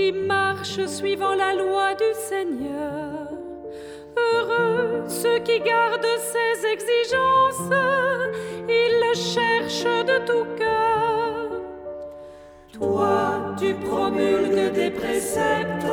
qui marchent suivant la loi du Seigneur. Heureux ceux qui gardent ses exigences, ils le cherchent de tout cœur. Toi, tu promulgues des préceptes